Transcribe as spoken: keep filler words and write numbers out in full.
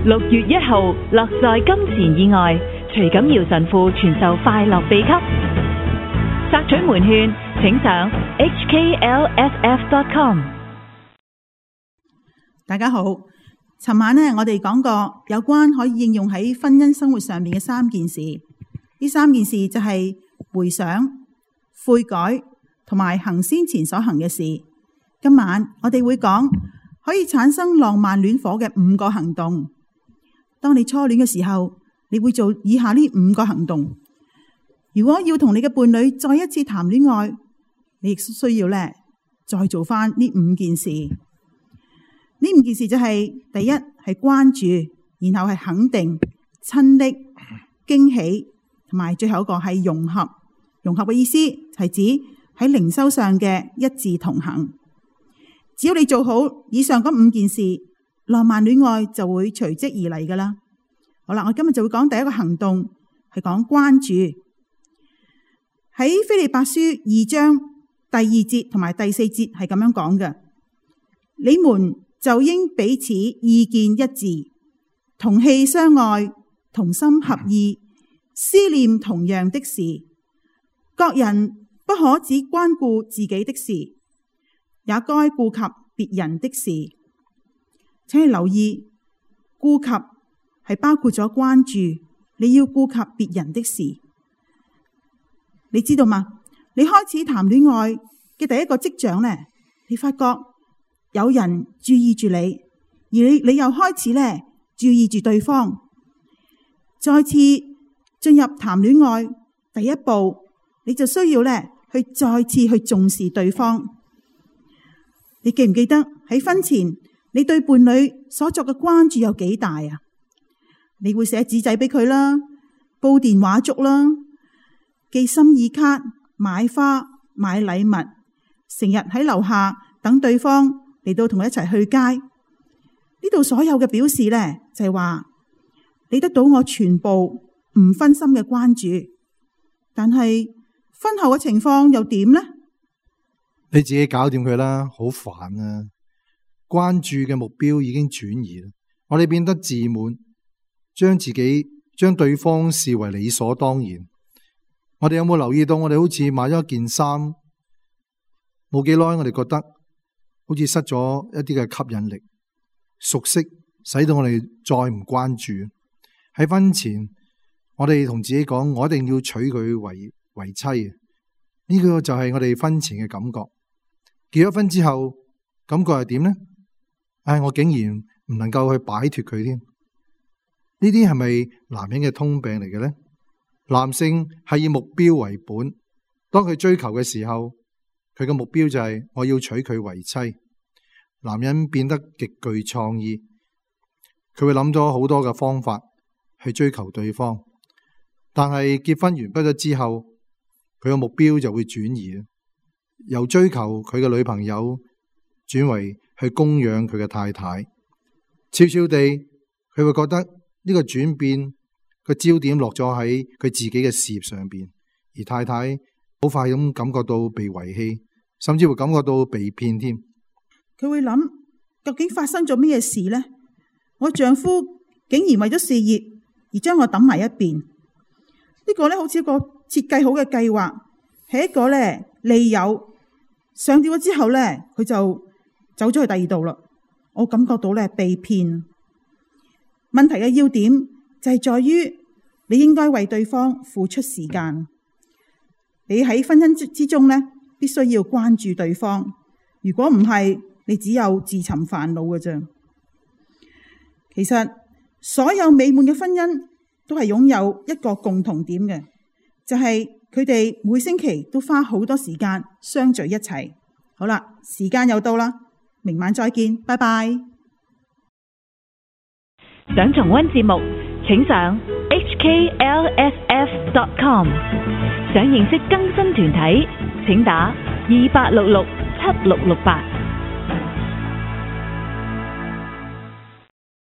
六月一號，樂在金錢以外，徐錦堯神父傳授快樂秘笈。索取門券，請上 h k l s f dot com。 大家好，尋晚呢，我哋講過有關可以應用喺婚姻生活上面嘅三件事。呢三件事就係回想、悔改同埋行先前所行嘅事。今晚我哋會講可以產生浪漫戀火嘅五個行動。當你初戀嘅時候，你會做以下呢五個行動。如果要同你嘅伴侶再一次談戀愛，你亦需要咧再做翻呢五件事。呢五件事就係、是、第一係關注，然後係肯定、親昵、驚喜，同埋最後一個係融合。融合嘅意思係指喺靈修上嘅一致同行。只要你做好以上嗰五件事，浪漫戀愛就會隨即而嚟噶啦。好啦，我今日就會講第一個行動，係講關注。喺腓立比書二章第二節同埋第四節係咁樣講嘅：你們就應彼此意見一致，同氣相愛，同心合意，思念同樣的事。各人不可只關顧自己的事，也該顧及別人的事。請你留意，顧及係包括咗關注，你要顧及別人的事。你知道嗎？你開始談戀愛嘅第一個跡象呢，你發覺有人注意住你，而你你又開始呢注意住對方。再次進入談戀愛第一步，你就需要呢去再次去重視對方。你記唔記得喺婚前你對伴侶所作嘅關注有幾大啊？你會寫紙仔俾佢啦，煲電話粥啦，寄心意卡、買花、買禮物，成日喺樓下等對方嚟到同佢一齊去街。呢度所有嘅表示呢，就係話你得到我全部唔分心嘅關注。但係婚後嘅情況又點呢？ 你自己搞掂佢啦，好煩啊！關注嘅目標已經轉移啦，我哋變得自滿，將自己將對方視為理所當然。我哋有冇留意到，我哋好似買咗一件衫，冇幾耐，我哋覺得好似失咗一啲嘅吸引力，熟悉使到我哋再唔關注。喺婚前，我哋同自己講，我一定要娶佢為為妻。呢個就係我哋婚前嘅感覺。結咗婚之後，感覺係點呢？唉，我竟然唔能夠去擺脫佢添。呢啲係咪男人嘅通病嚟嘅呢？男性係以目標為本，當佢追求嘅時候，佢嘅目標就係我要娶佢為妻。男人變得極具創意，佢會諗咗好多嘅方法去追求對方。但係結婚完畢咗之後，佢嘅目標就會轉移，由追求佢嘅女朋友轉為去供養佢嘅太太。悄悄地，佢會覺得呢個轉變個焦點落咗喺佢自己嘅事業上邊，而太太好快咁感覺到被遺棄，甚至會感覺到被騙添。 佢會諗，究竟發生咗咩事呢？我丈夫竟然為咗事業而將我抌埋一邊。呢個咧好似一個設計好嘅計劃，係一個咧利誘上吊咗之後咧，佢就走咗去第二度啦。我感覺到咧被騙。問題嘅要點就係在於，你應該為對方付出時間。你喺婚姻之中咧，必須要關注對方。如果唔係，你只有自尋煩惱嘅啫。其實所有美滿嘅婚姻都係擁有一個共同點嘅，就係佢哋每星期都花好多時間相聚一齊。好啦，時間又到啦，明晚再見，拜拜。 想重溫節目，請上 h k l s f dot com。想認識更新團體，請打二八六六七六六八。